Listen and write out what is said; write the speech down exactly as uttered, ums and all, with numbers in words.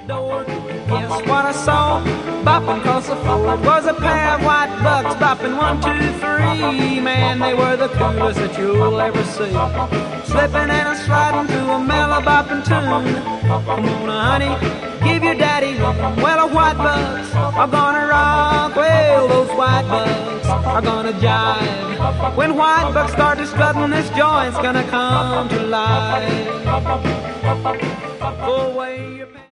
door. Guess what I saw bopping across the floor was a pair of white bucks bopping one, two, three. Man, they were the coolest that you'll ever see, slipping and a sliding to a mellow bopping tune. Come on, honey, give your daddy room. Well, the white bucks are gonna rock. Well, those white bucks are gonna jive. When white bucks start to strutting, this joint's gonna come to life. Pull away your